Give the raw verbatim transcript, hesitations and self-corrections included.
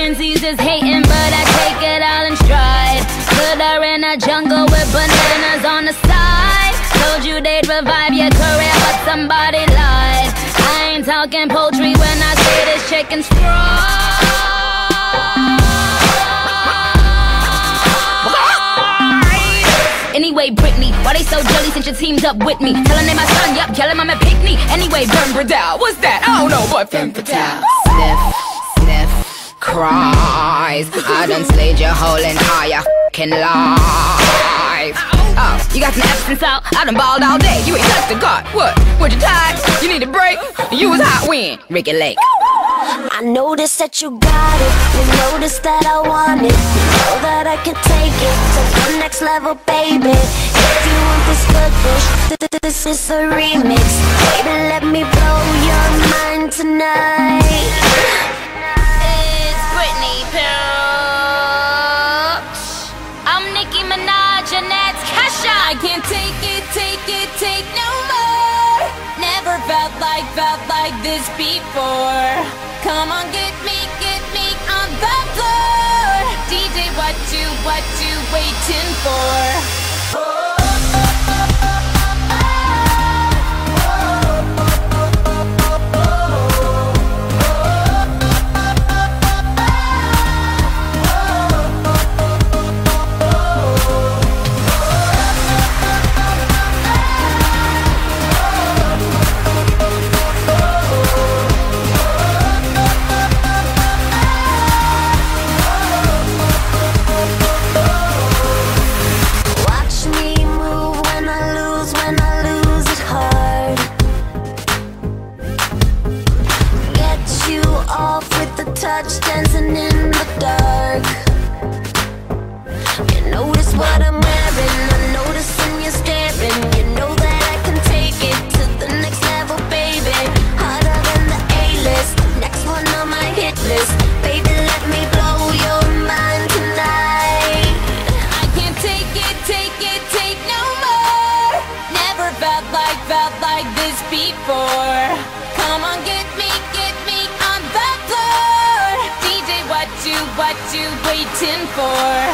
Frenzies is hating, but I take it all in stride. Put her in a jungle with bananas on the side. Told you they'd revive your career, but somebody lied. I ain't talking poultry when I say this chicken's fried. Anyway, Britney, why they so jelly since you teamed up with me? Tellin' they my son, yup, yellin' I'm a picnic. Anyway, Vern Bradell, what's that? I don't know, but Femme Fatale. Sniff, sniff, cries. I done slayed your whole entire f***ing life. Oh, you got some Epsom salt? I done balled all day. You ain't touched the gut. What? Were you tired? You need a break? You was hot when? Ricky Lake. I noticed that you got it. You noticed that I want it. You know that I can take it to the next level, baby. If you want this good fish, th th this is a remix. Baby, let me blow your mind tonight. It's Britney Pilch. I'm Nicki Minaj and that's Kesha. I can't take it, take it, take no more. Never felt like, felt like this before. Come on, get me, get me on the floor. D J, what you, what you waiting for? Touch dancing in the dark. You notice what I'm wearing, I'm noticing you staring. You know that I can take it to the next level, baby. Harder than the A-list, next one on my hit list. Baby, let me blow your mind tonight. I can't take it, take it, take no more. Never felt like, felt like this before. Come on, get me, get me on the floor. What you, what you waiting for?